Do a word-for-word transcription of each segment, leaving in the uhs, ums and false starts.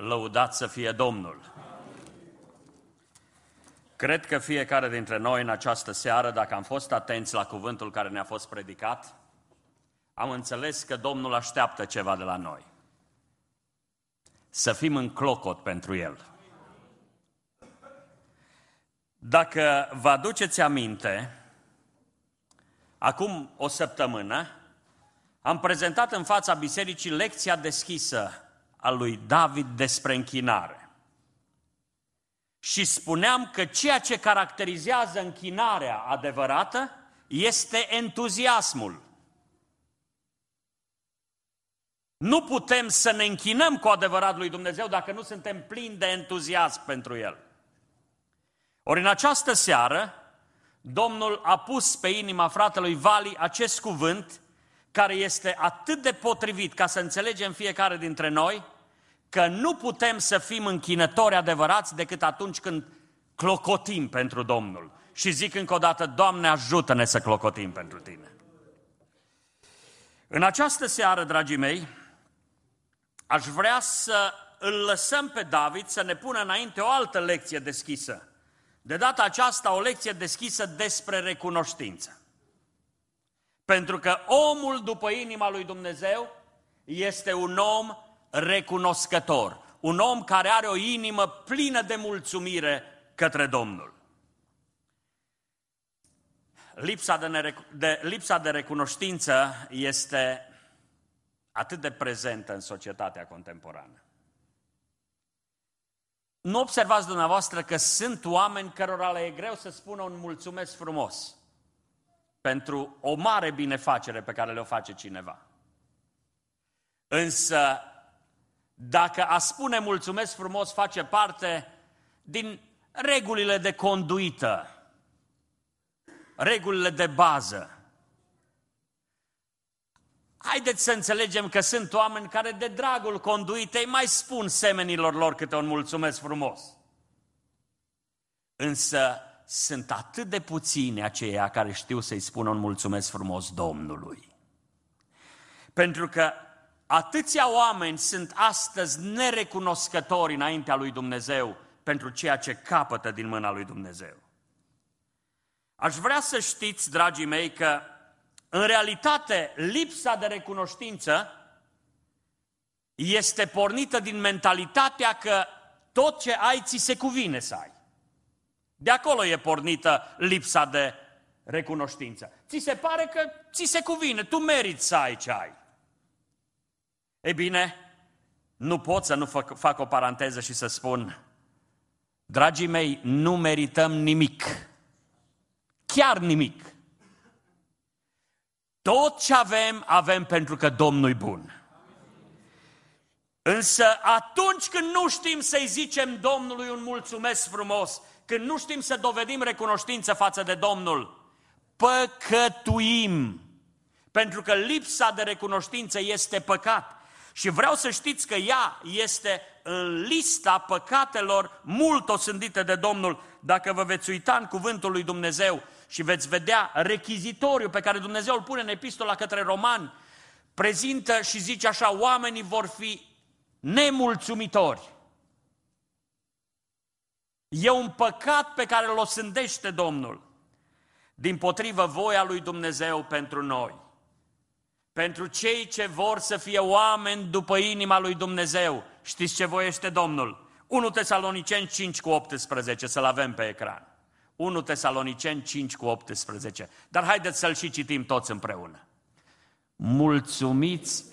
Lăudat să fie Domnul! Cred că fiecare dintre noi în această seară, dacă am fost atenți la cuvântul care ne-a fost predicat, am înțeles că Domnul așteaptă ceva de la noi. Să fim în clocot pentru El. Dacă vă aduceți aminte, acum o săptămână am prezentat în fața bisericii lecția deschisă a lui David despre închinare. Și spuneam că ceea ce caracterizează închinarea adevărată este entuziasmul. Nu putem să ne închinăm cu adevărat lui Dumnezeu dacă nu suntem plini de entuziasm pentru El. Ori în această seară, Domnul a pus pe inima fratelui Vali acest cuvânt care este atât de potrivit ca să înțelegem fiecare dintre noi că nu putem să fim închinători adevărați decât atunci când clocotim pentru Domnul. Și zic încă o dată, Doamne, ajută-ne să clocotim pentru Tine. În această seară, dragii mei, aș vrea să îl lăsăm pe David să ne pună înainte o altă lecție deschisă. De data aceasta o lecție deschisă despre recunoștință. Pentru că omul după inima lui Dumnezeu este un om recunoscător, un om care are o inimă plină de mulțumire către Domnul. Lipsa de, nerec- de, lipsa de recunoștință este atât de prezentă în societatea contemporană. Nu observați dumneavoastră că sunt oameni cărora le e greu să spună un mulțumesc frumos pentru o mare binefacere pe care le-o face cineva. Însă, dacă a spune mulțumesc frumos face parte din regulile de conduită, regulile de bază, haideți să înțelegem că sunt oameni care de dragul conduitei mai spun semenilor lor câte un mulțumesc frumos. Însă sunt atât de puțini aceia care știu să-i spună un mulțumesc frumos Domnului. Pentru că atâția oameni sunt astăzi nerecunoscători înaintea lui Dumnezeu pentru ceea ce capătă din mâna lui Dumnezeu. Aș vrea să știți, dragii mei, că în realitate lipsa de recunoștință este pornită din mentalitatea că tot ce ai ți se cuvine să ai. De acolo e pornită lipsa de recunoștință. Ți se pare că ți se cuvine, tu meriți să ai ce ai. Ei bine, nu pot să nu fac, fac o paranteză și să spun, dragii mei, nu merităm nimic. Chiar nimic. Tot ce avem, avem pentru că Domnul e bun. Însă atunci când nu știm să-i zicem Domnului un mulțumesc frumos, când nu știm să dovedim recunoștință față de Domnul, păcătuim. Pentru că lipsa de recunoștință este păcat. Și vreau să știți că ea este în lista păcatelor mult osândite de Domnul. Dacă vă veți uita în cuvântul lui Dumnezeu și veți vedea rechizitoriul pe care Dumnezeu îl pune în epistola către Romani, prezintă și zice așa, oamenii vor fi nemulțumitori. E un păcat pe care îl osândește Domnul. Dimpotrivă, voia lui Dumnezeu pentru noi, pentru cei ce vor să fie oameni după inima lui Dumnezeu, știți ce voiește Domnul? unu Tesaloniceni cinci cu optsprezece, să-l avem pe ecran. unu Tesaloniceni cinci cu optsprezece. Dar haideți să-l și citim toți împreună. Mulțumiți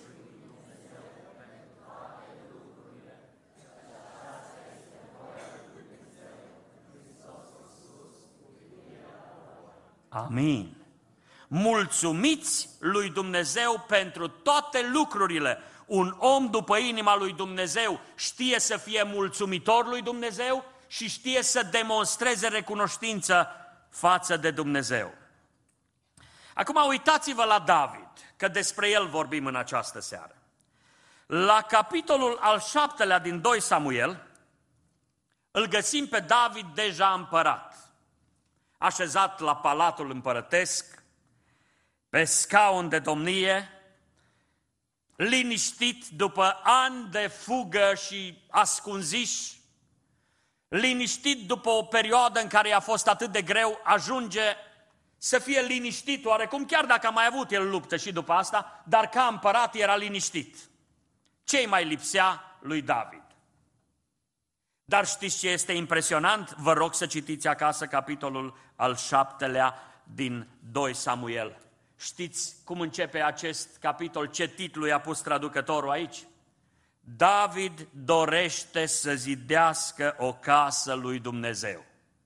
Amin. Mulțumiți lui Dumnezeu pentru toate lucrurile. Un om după inima lui Dumnezeu știe să fie mulțumitor lui Dumnezeu și știe să demonstreze recunoștință față de Dumnezeu. Acum uitați-vă la David, că despre el vorbim în această seară. La capitolul al șaptelea din doi Samuel, îl găsim pe David deja împărat, așezat la palatul împărătesc, pe scaun de domnie, liniștit după ani de fugă și ascunziș, liniștit după o perioadă în care i-a fost atât de greu, ajunge să fie liniștit oarecum, chiar dacă a mai avut el luptă și după asta, dar ca împărat era liniștit. Ce-i mai lipsea lui David? Dar știți ce este impresionant? Vă rog să citiți acasă capitolul al șaptelea din doi Samuel. Știți cum începe acest capitol? Ce titlu i-a pus traducătorul aici? David dorește să zidească o casă lui Dumnezeu.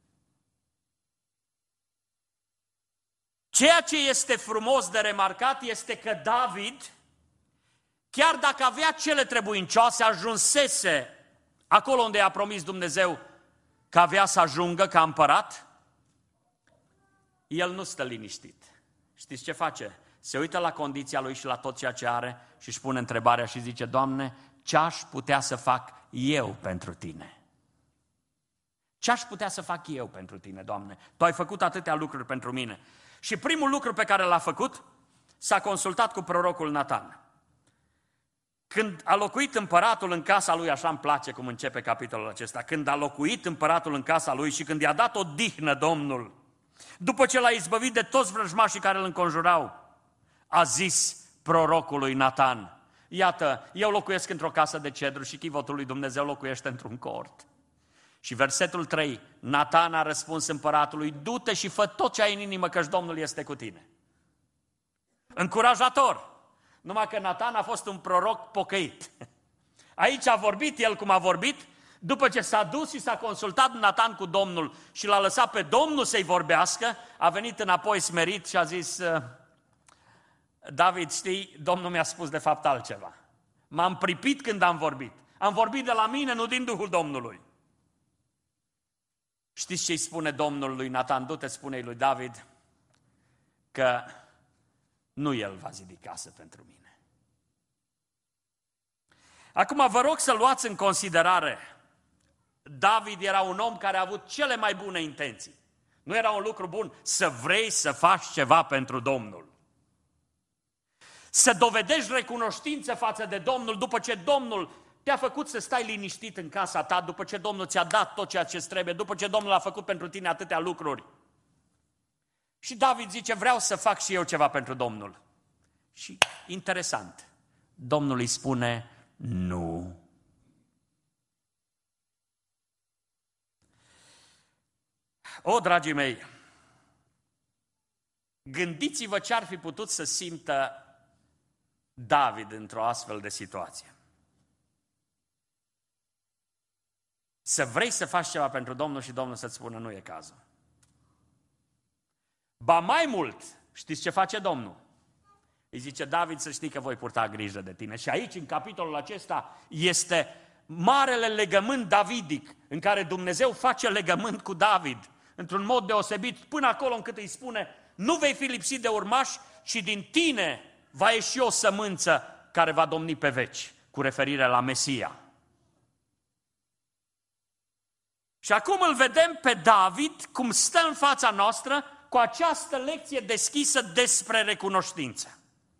Ceea ce este frumos de remarcat este că David, chiar dacă avea cele trebuincioase, ajunsese acolo unde i-a promis Dumnezeu că avea să ajungă ca împărat, el nu stă liniștit. Știți ce face? Se uită la condiția lui și la tot ceea ce are și își pune întrebarea și zice: Doamne, ce aș putea să fac eu pentru Tine? Ce aș putea să fac eu pentru Tine, Doamne? Tu ai făcut atâtea lucruri pentru mine. Și primul lucru pe care l-a făcut, s-a consultat cu prorocul Natan. Când a locuit împăratul în casa lui, așa îmi place cum începe capitolul acesta, când a locuit împăratul în casa lui și când i-a dat o dihnă Domnul, după ce l-a izbăvit de toți vrăjmașii care îl înconjurau, a zis prorocului Natan: iată, eu locuiesc într-o casă de cedru și chivotul lui Dumnezeu locuiește într-un cort. Și versetul trei, Natan a răspuns împăratului: du-te și fă tot ce ai în inimă, căci Domnul este cu tine. Încurajator! Numai că Natan a fost un proroc pocăit. Aici a vorbit el cum a vorbit, după ce s-a dus și s-a consultat Natan cu Domnul și l-a lăsat pe Domnul să-i vorbească, a venit înapoi smerit și a zis: David, știi, Domnul mi-a spus de fapt altceva. M-am pripit când am vorbit. Am vorbit de la mine, nu din Duhul Domnului. Știți ce-i spune Domnul lui Natan? Du-te, spune-i lui David că nu el va zidi casă pentru mine. Acum vă rog să luați în considerare, David era un om care a avut cele mai bune intenții. Nu era un lucru bun să vrei să faci ceva pentru Domnul. Să dovedești recunoștință față de Domnul după ce Domnul te-a făcut să stai liniștit în casa ta, după ce Domnul ți-a dat tot ceea ce îți trebuie, după ce Domnul a făcut pentru tine atâtea lucruri. Și David zice: vreau să fac și eu ceva pentru Domnul. Și interesant, Domnul îi spune: nu. O, dragii mei, gândiți-vă ce ar fi putut să simtă David într-o astfel de situație. Să vrei să faci ceva pentru Domnul și Domnul să-ți spună: nu e cazul. Ba mai mult, știți ce face Domnul? Îi zice: David, să știi că voi purta grijă de tine. Și aici, în capitolul acesta, este marele legământ davidic, în care Dumnezeu face legământ cu David, într-un mod deosebit, până acolo încât îi spune: nu vei fi lipsit de urmași și din tine va ieși o sămânță care va domni pe veci, cu referire la Mesia. Și acum îl vedem pe David cum stă în fața noastră cu această lecție deschisă despre recunoștință.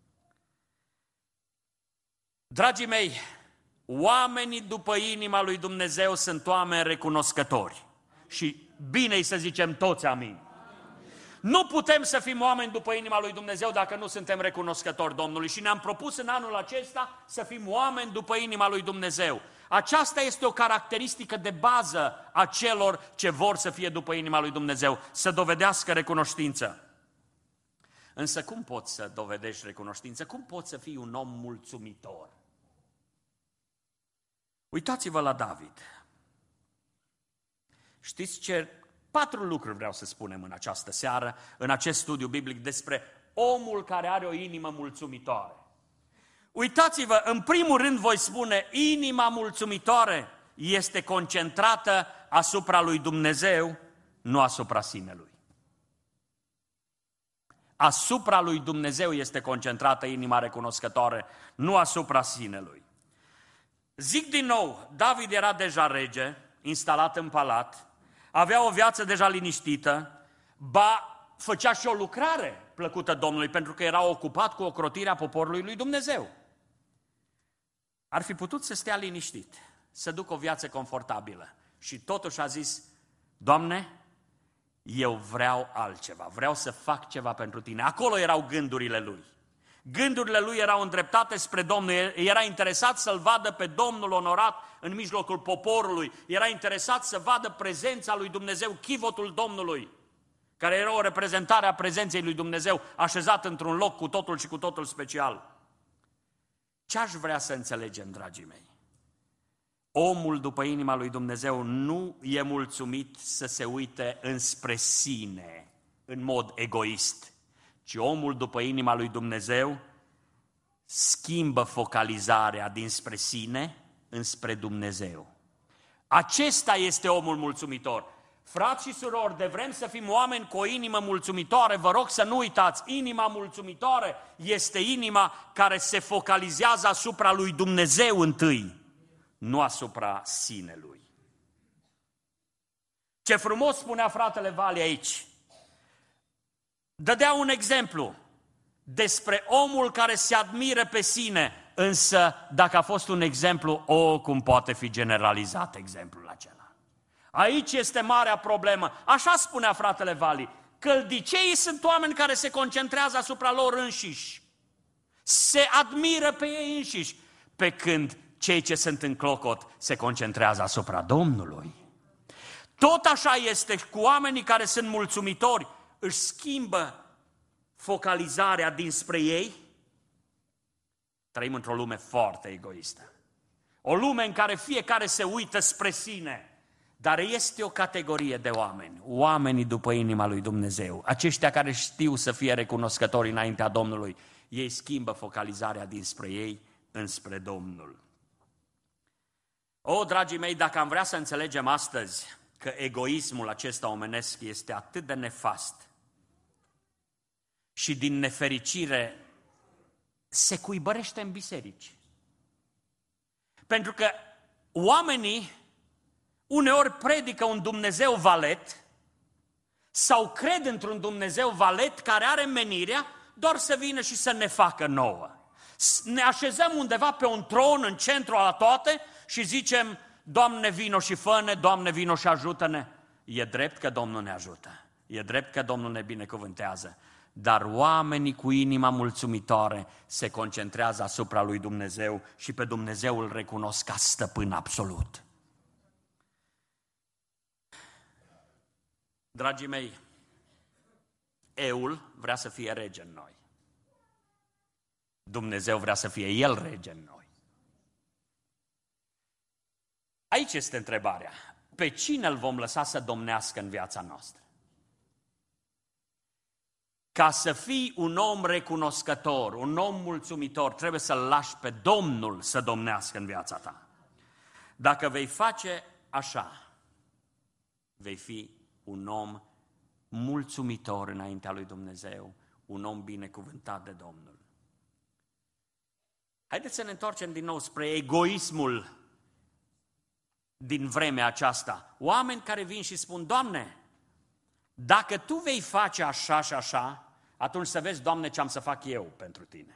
Dragii mei, oamenii după inima lui Dumnezeu sunt oameni recunoscători. Și bine-i să zicem toți amin. Nu putem să fim oameni după inima lui Dumnezeu dacă nu suntem recunoscători Domnului. Și ne-am propus în anul acesta să fim oameni după inima lui Dumnezeu. Aceasta este o caracteristică de bază a celor ce vor să fie după inima lui Dumnezeu, să dovedească recunoștință. Însă cum poți să dovedești recunoștință? Cum poți să fii un om mulțumitor? Uitați-vă la David. Știți ce? Patru lucruri vreau să spunem în această seară, în acest studiu biblic despre omul care are o inimă mulțumitoare. Uitați-vă, în primul rând voi spune, inima mulțumitoare este concentrată asupra lui Dumnezeu, nu asupra sinelui. Asupra lui Dumnezeu este concentrată inima recunoscătoare, nu asupra sinelui. Zic din nou, David era deja rege, instalat în palat, avea o viață deja liniștită, ba făcea și o lucrare plăcută Domnului, pentru că era ocupat cu ocrotirea poporului lui Dumnezeu. ar fi putut să stea liniștit, să ducă o viață confortabilă. Și totuși a zis, Doamne, eu vreau altceva, vreau să fac ceva pentru Tine. Acolo erau gândurile lui. Gândurile lui erau îndreptate spre Domnul, era interesat să-L vadă pe Domnul onorat în mijlocul poporului, era interesat să vadă prezența lui Dumnezeu, chivotul Domnului, care era o reprezentare a prezenței lui Dumnezeu, așezat într-un loc cu totul și cu totul special. Ce aș vrea să înțelegem, dragii mei? Omul după inima lui Dumnezeu nu e mulțumit să se uite înspre sine, în mod egoist, ci omul după inima lui Dumnezeu schimbă focalizarea dinspre sine înspre Dumnezeu. Acesta este omul mulțumitor. Frați și surori, de vrem să fim oameni cu o inimă mulțumitoare, vă rog să nu uitați, inima mulțumitoare este inima care se focalizează asupra lui Dumnezeu întâi, nu asupra sinelui. Ce frumos spunea fratele Vali aici. Dădea un exemplu despre omul care se admiră pe sine, însă dacă a fost un exemplu, o, cum poate fi generalizat exemplul acela. Aici este marea problemă. Așa spunea fratele Vali. Căldiceii sunt oameni care se concentrează asupra lor înșiși. Se admiră pe ei înșiși. Pe când cei ce sunt în clocot se concentrează asupra Domnului. Tot așa este cu oamenii care sunt mulțumitori. Își schimbă focalizarea dinspre ei. Trăim într-o lume foarte egoistă. O lume în care fiecare se uită spre sine. Dar este o categorie de oameni, oamenii după inima lui Dumnezeu, aceștia care știu să fie recunoscători înaintea Domnului, ei schimbă focalizarea dinspre ei înspre Domnul. O, dragii mei, dacă am vrea să înțelegem astăzi că egoismul acesta omenesc este atât de nefast și din nefericire se cuibărește în biserici. Pentru că oamenii uneori predică un Dumnezeu valet sau cred într-un Dumnezeu valet care are menirea doar să vină și să ne facă nouă. Ne așezăm undeva pe un tron în centru la toate și zicem, Doamne, vino și fă-ne, Doamne, vino și ajută-ne. E drept că Domnul ne ajută, e drept că Domnul ne binecuvântează, dar oamenii cu inima mulțumitoare se concentrează asupra lui Dumnezeu și pe Dumnezeu îl recunosc ca stăpân absolut. Dragii mei, eul vrea să fie rege în noi. Dumnezeu vrea să fie El rege în noi. Aici este întrebarea. Pe cine îl vom lăsa să domnească în viața noastră? Ca să fii un om recunoscător, un om mulțumitor, trebuie să-L lași pe Domnul să domnească în viața ta. Dacă vei face așa, vei fi un om mulțumitor înaintea lui Dumnezeu, un om binecuvântat de Domnul. Haideți să ne întoarcem din nou spre egoismul din vremea aceasta. Oameni care vin și spun, Doamne, dacă Tu vei face așa și așa, atunci să vezi, Doamne, ce am să fac eu pentru Tine.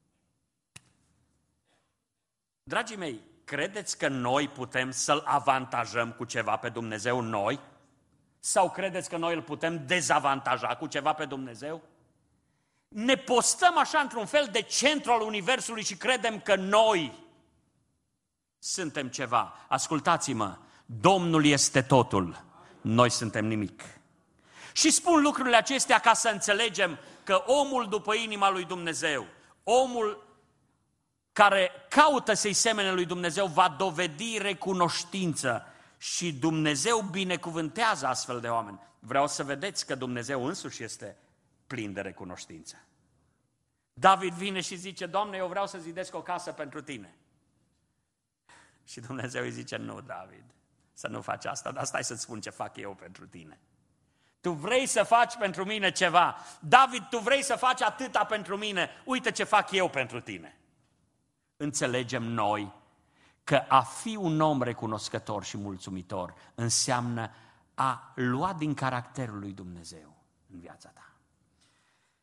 Dragii mei, credeți că noi putem să-L avantajăm cu ceva pe Dumnezeu noi? Sau credeți că noi îl putem dezavantaja cu ceva pe Dumnezeu? Ne postăm așa într-un fel de centru al Universului și credem că noi suntem ceva. Ascultați-mă, Domnul este totul, noi suntem nimic. Și spun lucrurile acestea ca să înțelegem că omul după inima lui Dumnezeu, omul care caută să-i semene lui Dumnezeu, va dovedi recunoștință. Și Dumnezeu binecuvântează astfel de oameni. Vreau să vedeți că Dumnezeu însuși este plin de recunoștință. David vine și zice, Doamne, eu vreau să zidesc o casă pentru Tine. Și Dumnezeu îi zice, nu, David, să nu faci asta, dar stai să-ți spun ce fac eu pentru tine. Tu vrei să faci pentru mine ceva. David, tu vrei să faci atâta pentru mine. Uite ce fac eu pentru tine. Înțelegem noi că a fi un om recunoscător și mulțumitor înseamnă a lua din caracterul lui Dumnezeu în viața ta.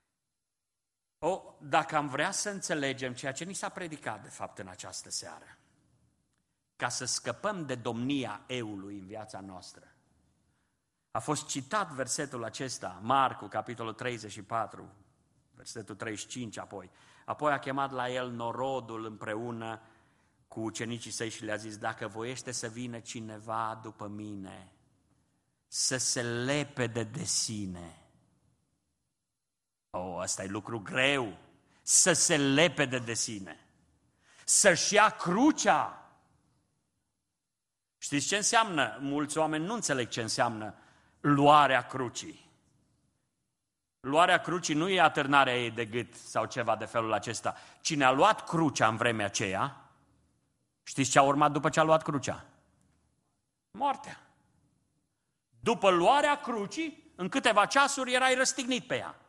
O, dacă am vrea să înțelegem ceea ce ni s-a predicat de fapt în această seară, ca să scăpăm de domnia eului în viața noastră. A fost citat versetul acesta, Marcu, capitolul treizeci și patru, versetul treizeci și cinci apoi. Apoi a chemat la el norodul împreună cu ucenicii săi și le-a zis, dacă voiește să vină cineva după mine, să se lepede de sine. Oh, ăsta e lucru greu, să se lepede de sine, să-și ia crucea. Știți ce înseamnă? Mulți oameni nu înțeleg ce înseamnă luarea crucii. Luarea crucii nu e atârnarea ei de gât sau ceva de felul acesta. Cine a luat crucea în vremea aceea, știți ce a urmat după ce a luat crucea? Moartea. După luarea crucii, în câteva ceasuri erai răstignit pe ea.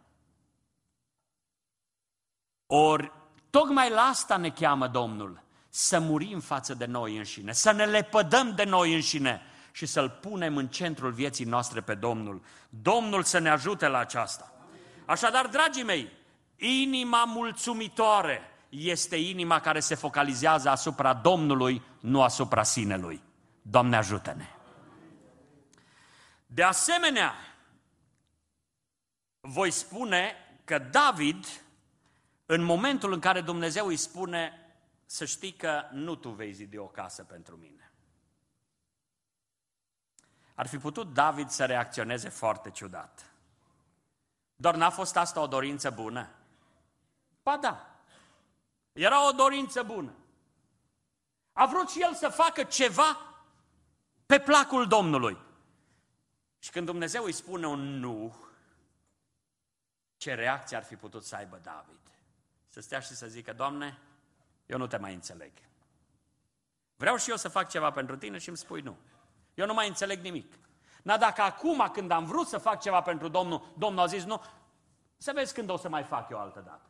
Ori, tocmai la asta ne cheamă Domnul, să murim față de noi înșine, să ne lepădăm de noi înșine și să-L punem în centrul vieții noastre pe Domnul. Domnul să ne ajute la aceasta. Așadar, dragii mei, inima mulțumitoare este inima care se focalizează asupra Domnului, nu asupra sinelui. Doamne, ajută-ne! De asemenea, voi spune că David, în momentul în care Dumnezeu îi spune, să știi că nu tu vei zidi o casă pentru mine. Ar fi putut David să reacționeze foarte ciudat. Doar n-a fost asta o dorință bună? Ba da, era o dorință bună. A vrut și el să facă ceva pe placul Domnului. Și când Dumnezeu îi spune un nu, ce reacție ar fi putut să aibă David? Să stea și să zică, Doamne, eu nu te mai înțeleg. Vreau și eu să fac ceva pentru tine și îmi spui nu. Eu nu mai înțeleg nimic. Dar dacă acum, când am vrut să fac ceva pentru Domnul, Domnul a zis nu, să vezi când o să mai fac eu altă dată.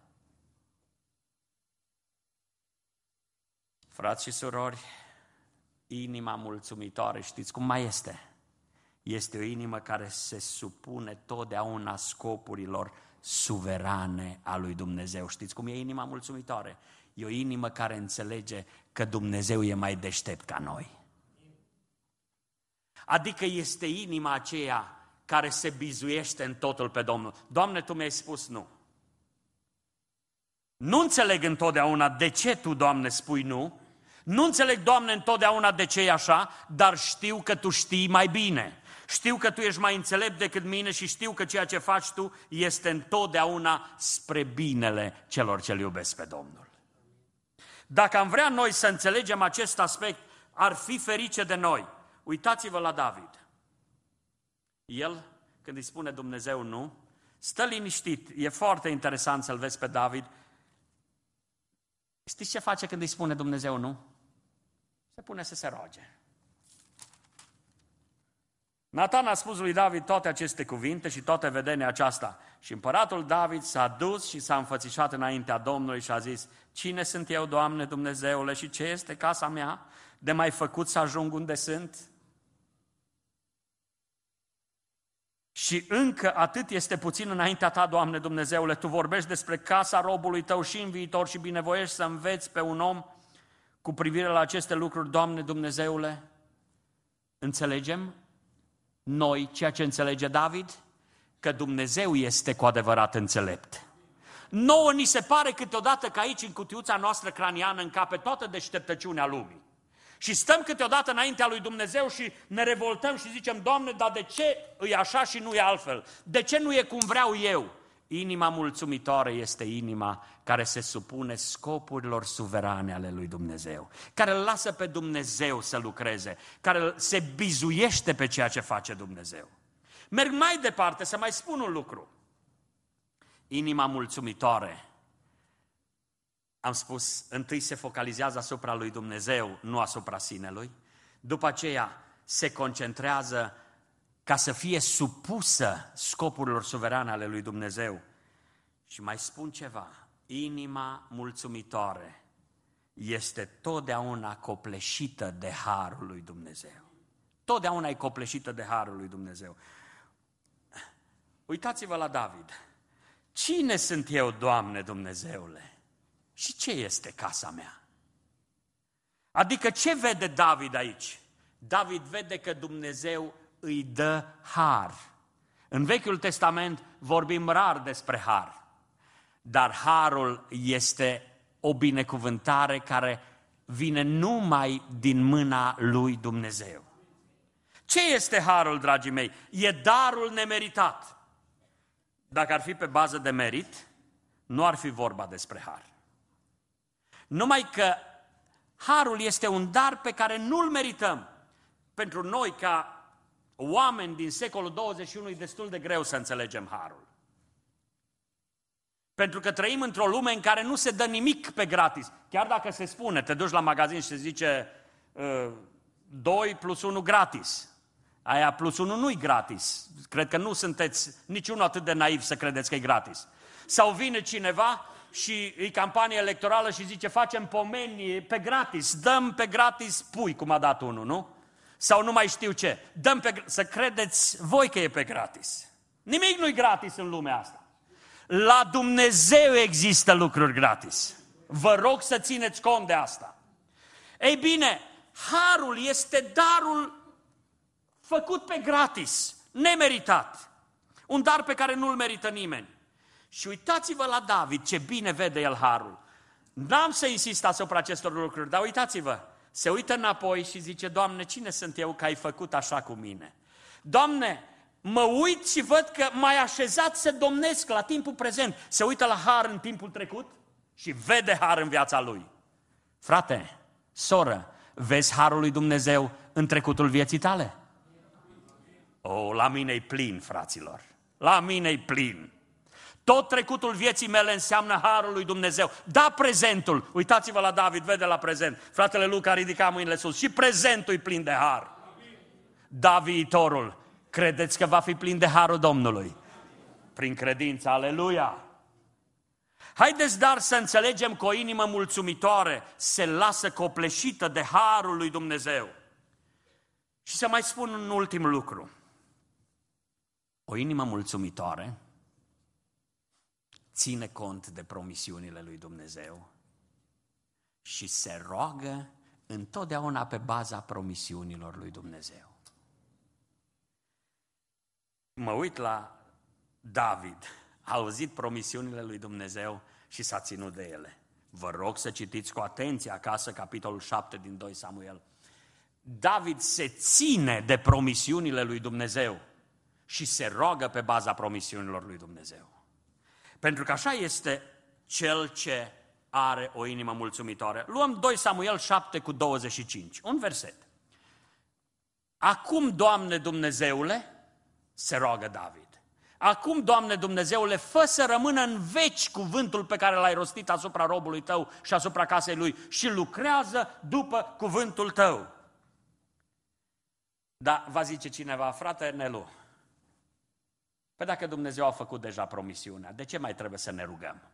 Frați și surori, inima mulțumitoare, știți cum mai este? Este o inimă care se supune totdeauna scopurilor suverane a lui Dumnezeu. Știți cum e inima mulțumitoare? E o inimă care înțelege că Dumnezeu e mai deștept ca noi. Adică este inima aceea care se bizuiește în totul pe Domnul. Doamne, Tu mi-ai spus nu. Nu înțeleg întotdeauna de ce Tu, Doamne, spui nu. Nu înțeleg, Doamne, întotdeauna de ce e așa, dar știu că Tu știi mai bine. Știu că Tu ești mai înțelept decât mine și știu că ceea ce faci Tu este întotdeauna spre binele celor ce-L iubesc pe Domnul. Dacă am vrea noi să înțelegem acest aspect, ar fi ferice de noi. Uitați-vă la David. El, când îi spune Dumnezeu nu, stă liniștit. E foarte interesant să-l vezi pe David. Știți ce face când îi spune Dumnezeu nu? Se pune să se roage. Natan a spus lui David toate aceste cuvinte și toate vedenia aceasta. Și împăratul David s-a dus și s-a înfățișat înaintea Domnului și a zis, cine sunt eu, Doamne Dumnezeule, și ce este casa mea de mai făcut să ajung unde sunt? Și încă atât este puțin înaintea Ta, Doamne Dumnezeule, Tu vorbești despre casa robului Tău și în viitor și binevoiești să înveți pe un om cu privire la aceste lucruri, Doamne Dumnezeule. Înțelegem noi ceea ce înțelege David? Că Dumnezeu este cu adevărat înțelept. Nouă ni se pare câteodată că aici, în cutiuța noastră craniană, încape toată deșteptăciunea lumii. Și stăm câteodată înaintea lui Dumnezeu și ne revoltăm și zicem, Doamne, dar de ce e așa și nu e altfel? De ce nu e cum vreau eu? Inima mulțumitoare este inima care se supune scopurilor suverane ale lui Dumnezeu, care îl lasă pe Dumnezeu să lucreze, care se bizuiește pe ceea ce face Dumnezeu. Merg mai departe să mai spun un lucru. Inima mulțumitoare, am spus, întâi se focalizează asupra lui Dumnezeu, nu asupra sinelui. După aceea se concentrează ca să fie supusă scopurilor suverane ale lui Dumnezeu. Și mai spun ceva, inima mulțumitoare este totdeauna copleșită de harul lui Dumnezeu. Totdeauna e copleșită de harul lui Dumnezeu. Uitați-vă la David. Cine sunt eu, Doamne Dumnezeule? Și ce este casa mea? Adică ce vede David aici? David vede că Dumnezeu îi dă har. În Vechiul Testament vorbim rar despre har, dar harul este o binecuvântare care vine numai din mâna lui Dumnezeu. Ce este harul, dragii mei? E darul nemeritat. Dacă ar fi pe bază de merit, nu ar fi vorba despre har. Numai că harul este un dar pe care nu-l merităm. Pentru noi, ca oameni din secolul douăzeci și unu, e destul de greu să înțelegem harul. Pentru că trăim într-o lume în care nu se dă nimic pe gratis. Chiar dacă se spune, te duci la magazin și se zice doi plus unu gratis. Aia plus unu nu-i gratis. Cred că nu sunteți niciunul atât de naiv să credeți că e gratis. Sau vine cineva și e campanie electorală și zice facem pomeni pe gratis, dăm pe gratis pui, cum a dat unul, nu? Sau nu mai știu ce. Dăm pe, să credeți voi că e pe gratis. Nimic nu-i gratis în lumea asta. La Dumnezeu există lucruri gratis. Vă rog să țineți cont de asta. Ei bine, harul este darul făcut pe gratis, nemeritat. Un dar pe care nu-l merită nimeni. Și uitați-vă la David, ce bine vede el harul. N-am să insist asupra acestor lucruri, dar uitați-vă. Se uită înapoi și zice, Doamne, cine sunt eu că ai făcut așa cu mine? Doamne, mă uit și văd că m-ai așezat să domnesc la timpul prezent. Se uită la har în timpul trecut și vede har în viața lui. Frate, soră, vezi harul lui Dumnezeu în trecutul vieții tale? O, la mine e plin, fraților. La mine e plin. Tot trecutul vieții mele înseamnă harul lui Dumnezeu. Da, prezentul. Uitați-vă la David, vede la prezent. Fratele Luca ridica mâinile sus. Și prezentul e plin de har. Da, viitorul. Credeți că va fi plin de harul Domnului? Prin credință, aleluia! Haideți dar să înțelegem că o inimă mulțumitoare se lasă copleșită de harul lui Dumnezeu. Și să mai spun un ultim lucru. O inimă mulțumitoare ține cont de promisiunile lui Dumnezeu și se roagă întotdeauna pe baza promisiunilor lui Dumnezeu. Mă uit la David, a auzit promisiunile lui Dumnezeu și s-a ținut de ele. Vă rog să citiți cu atenție acasă capitolul șapte din doi Samuel. David se ține de promisiunile lui Dumnezeu și se roagă pe baza promisiunilor lui Dumnezeu. Pentru că așa este cel ce are o inimă mulțumitoare. Luăm doi Samuel șapte cu douăzeci și cinci, un verset. Acum, Doamne Dumnezeule, se roagă David. Acum, Doamne Dumnezeule, fă să rămână în veci cuvântul pe care l-ai rostit asupra robului tău și asupra casei lui și lucrează după cuvântul tău. Da, va zice cineva, frate Nelu, păi dacă Dumnezeu a făcut deja promisiunea, de ce mai trebuie să ne rugăm?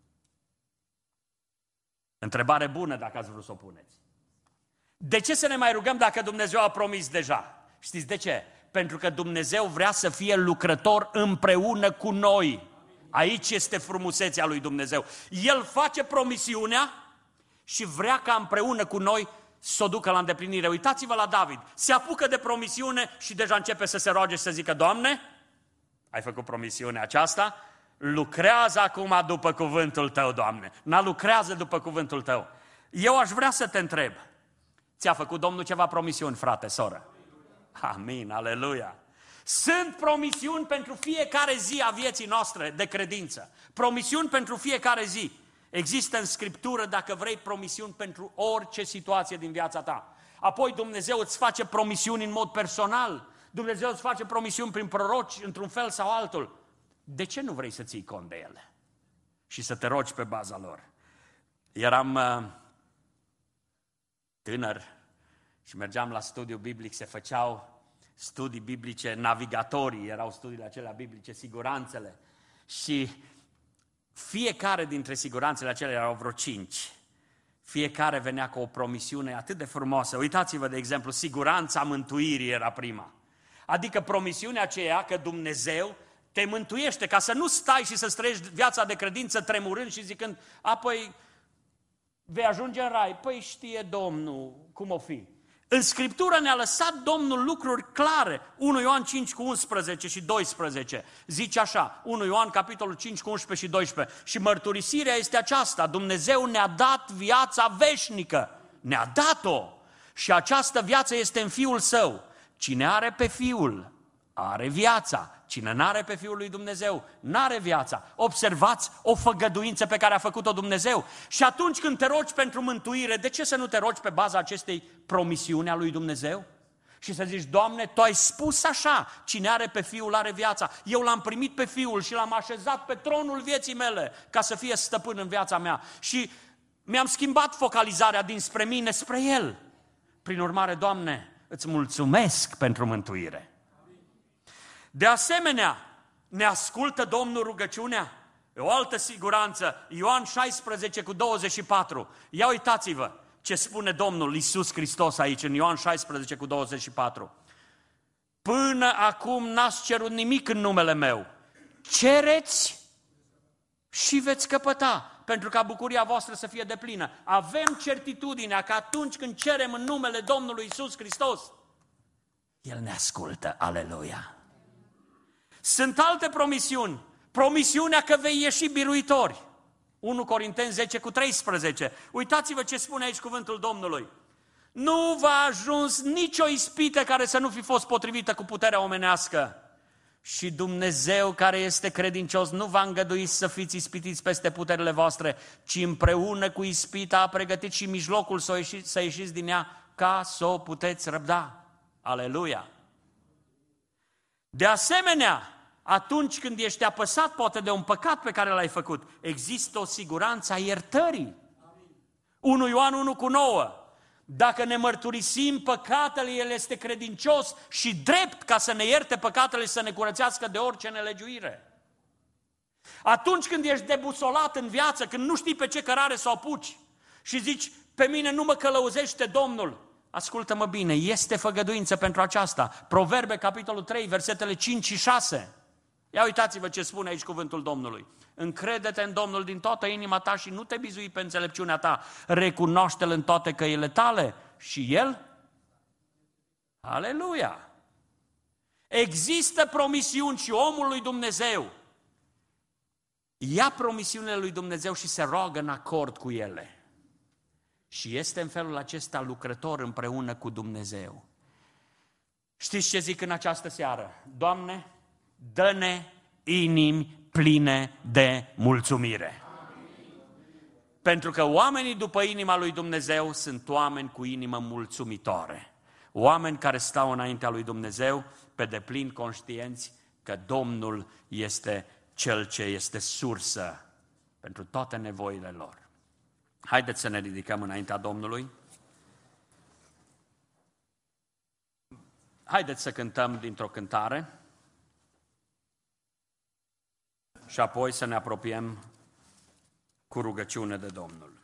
Întrebare bună dacă ați vrut să o puneți. De ce să ne mai rugăm dacă Dumnezeu a promis deja? Știți de ce? Pentru că Dumnezeu vrea să fie lucrător împreună cu noi. Aici este frumusețea lui Dumnezeu. El face promisiunea și vrea ca împreună cu noi să o ducă la îndeplinire. Uitați-vă la David. Se apucă de promisiune și deja începe să se roage și să zică, Doamne, ai făcut promisiunea aceasta, lucrează acum după cuvântul tău, Doamne. N-a lucrează după cuvântul tău. Eu aș vrea să te întreb, ți-a făcut Domnul ceva promisiuni, frate, soră? Amin, aleluia! Sunt promisiuni pentru fiecare zi a vieții noastre de credință. Promisiuni pentru fiecare zi. Există în Scriptură, dacă vrei, promisiuni pentru orice situație din viața ta. Apoi Dumnezeu îți face promisiuni în mod personal. Dumnezeu îți face promisiuni prin proroci, într-un fel sau altul. De ce nu vrei să ții cont de ele? Și să te rogi pe baza lor. Eram uh, tânăr și mergeam la studiu biblic, se făceau studii biblice, navigatorii, erau studiile acelea biblice, siguranțele. Și fiecare dintre siguranțele acelea erau vreo cinci. Fiecare venea cu o promisiune atât de frumoasă. Uitați-vă, de exemplu, siguranța mântuirii era prima. Adică promisiunea aceea că Dumnezeu te mântuiește, ca să nu stai și să trăiești viața de credință tremurând și zicând, apoi vei ajunge în rai. Păi știe Domnul cum o fi. În Scriptură ne-a lăsat Domnul lucruri clare. unu Ioan cinci cu unsprezece și doisprezece. Zice așa, unu Ioan capitolul cinci cu unsprezece și doisprezece. Și mărturisirea este aceasta, Dumnezeu ne-a dat viața veșnică. Ne-a dat-o. Și această viață este în Fiul Său. Cine are pe Fiul, are viața. Cine n-are pe Fiul lui Dumnezeu, n-are viața. Observați o făgăduință pe care a făcut-o Dumnezeu. Și atunci când te rogi pentru mântuire, de ce să nu te rogi pe baza acestei promisiuni a lui Dumnezeu? Și să zici, Doamne, Tu ai spus așa, cine are pe Fiul are viața. Eu l-am primit pe Fiul și l-am așezat pe tronul vieții mele ca să fie stăpân în viața mea. Și mi-am schimbat focalizarea dinspre mine spre El. Prin urmare, Doamne, îți mulțumesc pentru mântuire. De asemenea, ne ascultă Domnul rugăciunea? E o altă siguranță. Ioan șaisprezece cu douăzeci și patru. Ia uitați-vă ce spune Domnul Iisus Hristos aici în Ioan șaisprezece cu douăzeci și patru. Până acum n-ați cerut nimic în numele meu. Cereți și veți căpăta, pentru ca bucuria voastră să fie deplină. Avem certitudinea că atunci când cerem în numele Domnului Iisus Hristos, El ne ascultă. Aleluia! Sunt alte promisiuni. Promisiunea că vei ieși biruitori. unu Corinteni zece cu treisprezece. Uitați-vă ce spune aici cuvântul Domnului. Nu v-a ajuns nicio ispită care să nu fi fost potrivită cu puterea omenească. Și Dumnezeu care este credincios nu va îngădui să fiți ispitiți peste puterile voastre, ci împreună cu ispita a pregătit și mijlocul să, ieși, să ieșiți din ea ca să o puteți răbda. Aleluia! De asemenea, atunci când ești apăsat poate de un păcat pe care l-ai făcut, există o siguranță a iertării. unu Ioan unu cu nouă. Dacă ne mărturisim păcatele, El este credincios și drept ca să ne ierte păcatele și să ne curățească de orice nelegiuire. Atunci când ești debusolat în viață, când nu știi pe ce cărare să o apuci și zici, pe mine nu mă călăuzește Domnul, ascultă-mă bine, este făgăduință pentru aceasta. Proverbe, capitolul trei, versetele cinci și șase. Ia uitați-vă ce spune aici cuvântul Domnului. Încrede-te în Domnul din toată inima ta și nu te bizui pe înțelepciunea ta. Recunoaște-L în toate căile tale și El? Aleluia! Există promisiuni și omul lui Dumnezeu ia promisiunile lui Dumnezeu și se roagă în acord cu ele. Și este în felul acesta lucrător împreună cu Dumnezeu. Știți ce zic în această seară? Doamne, dă-ne inimi pline de mulțumire. Amin. Pentru că oamenii după inima lui Dumnezeu sunt oameni cu inimă mulțumitoare. Oameni care stau înaintea lui Dumnezeu pe deplin conștienți că Domnul este Cel ce este sursă pentru toate nevoile lor. Haideți să ne ridicăm înaintea Domnului. Haideți să cântăm dintr-o cântare și apoi să ne apropiem cu rugăciune de Domnul.